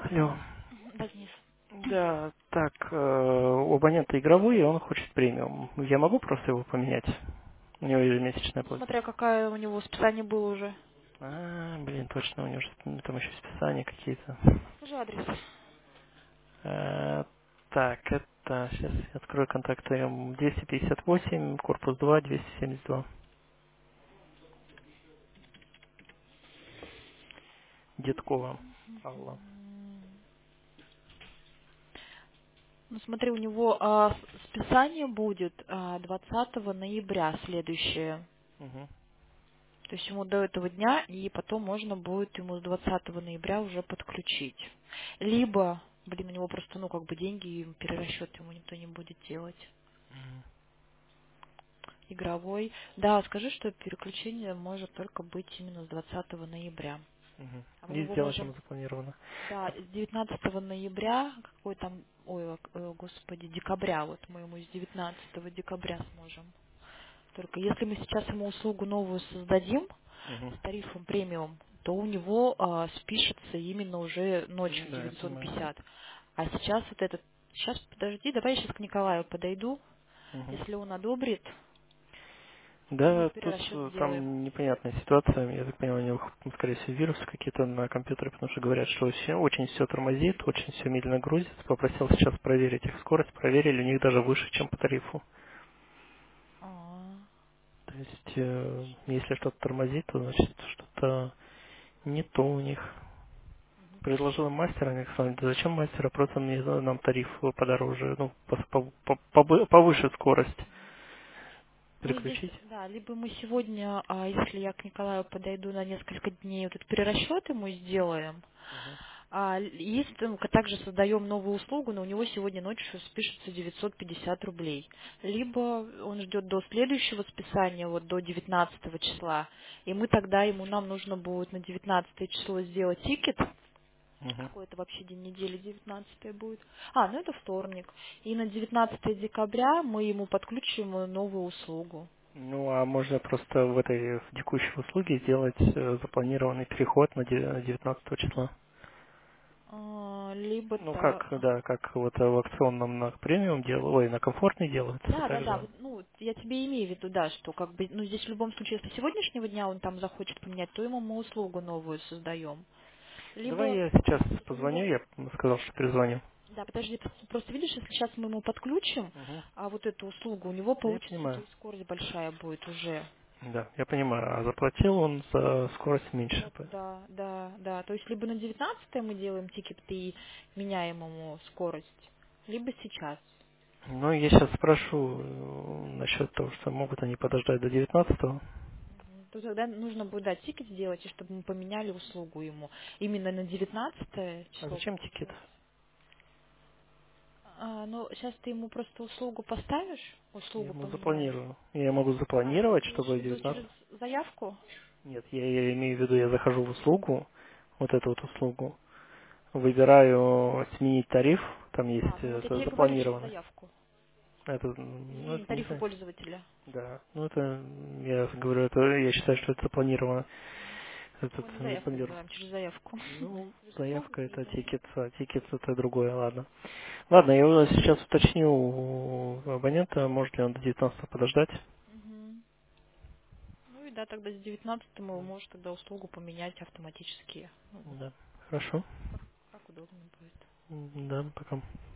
Алло. Да, Денис. Да, так, у абонента игровой, и он хочет премиум. Я могу просто его поменять? У него ежемесячная Ну, плата. смотря какая у него списание было уже. Блин, точно, у него же там еще списания какие-то. Скажи адрес. Так, это, сейчас я открою контакты. 258, корпус 2, 272. Дедкова. Алла. Ну, смотри, у него списание будет 20 ноября следующее. Угу. То есть ему до этого дня, и потом можно будет ему с 20 ноября уже подключить. Либо, блин, у него просто, ну, как бы деньги, и перерасчет ему никто не будет делать. Игровой. Да, скажи, что переключение может только быть именно с 20 ноября. Угу. А мы И его сделать можем. ему запланировано. Да, с 19 ноября, какой там, ой, господи, декабря, вот мы ему с 19 декабря сможем. Только если мы сейчас ему услугу новую создадим Угу. с тарифом премиум, то у него спишется именно уже ночью Да, я понимаю. 950. А сейчас вот этот, сейчас подожди, давай я сейчас к Николаю подойду, Угу. если он одобрит, мы Да, тут перерасчет сделаем. там непонятная ситуация. Я так понимаю, у него, скорее всего, вирусы какие-то на компьютере, потому что говорят, что очень все тормозит, очень все медленно грузится. Попросил сейчас проверить их скорость. Проверили, у них даже выше, чем по тарифу. А, То есть, если что-то тормозит, то значит что-то не то у них. Предложил им мастера, они сказали, да зачем мастера, просто мне, нам тариф подороже, ну, повыше скорость Ну, здесь, переключить. да, либо мы сегодня, если я к Николаю подойду на несколько дней, вот этот перерасчет ему сделаем, Мгм. если также создаем новую услугу, но у него сегодня ночью спишется 950 рублей. Либо он ждет до следующего списания, вот до 19 числа, и мы тогда нам нужно будет на 19 число сделать тикет, Мгм. какой это вообще день недели, 19 будет. Ну это вторник. И на 19 декабря мы ему подключим новую услугу. Ну, а можно просто в текущей услуге сделать запланированный переход на 19 числа. Либо Ну, как, то. да, как вот в акционном на премиум делают, ой, на комфортный делается Да, да, да. также. Вот, ну, я тебе имею в виду, да, что как бы, ну, здесь в любом случае, если сегодняшнего дня он там захочет поменять, то ему мы услугу новую создаем. Давай Либо я сейчас вот у позвоню, него, я сказал, что перезвоню. да, подожди, просто видишь, если сейчас мы ему подключим, Угу. вот эту услугу, у него Да, я получится, то понимаю. есть скорость большая будет уже. Да, я понимаю. А заплатил он за скорость меньше. Да, да, да. То есть либо на 19 мы делаем тикет и меняем ему скорость, либо сейчас. Ну, я сейчас спрошу насчет того, что могут они подождать до 19-го. То тогда нужно будет, да, тикет сделать, и чтобы мы поменяли услугу ему. Именно на 19 А число зачем тикет? получается. Ну, сейчас ты ему просто услугу поставишь, Я услугу ему поменяешь. запланирую. Я могу запланировать, Ты имеешь в чтобы виду 19. через заявку? Нет, я имею в виду, я захожу в услугу, вот эту вот услугу, выбираю сменить тариф, там есть Ну вот я это тебе говорю через запланировано. заявку. Это, ну, Измени это не тарифы знаю. пользователя. Да, ну это, я говорю, это, я считаю, что это запланировано. Этот, Мы на заявку запланировано. сделаем, через заявку. Ну, Через услугу заявка это перезвони. тикет, а тикет это другое, ладно. Ладно, я его сейчас уточню у абонента, может ли он до 19 подождать. Мгм. Ну и да, тогда с 19 мы можем тогда услугу поменять автоматически. Ну, Да, хорошо. как удобно будет. Да, пока.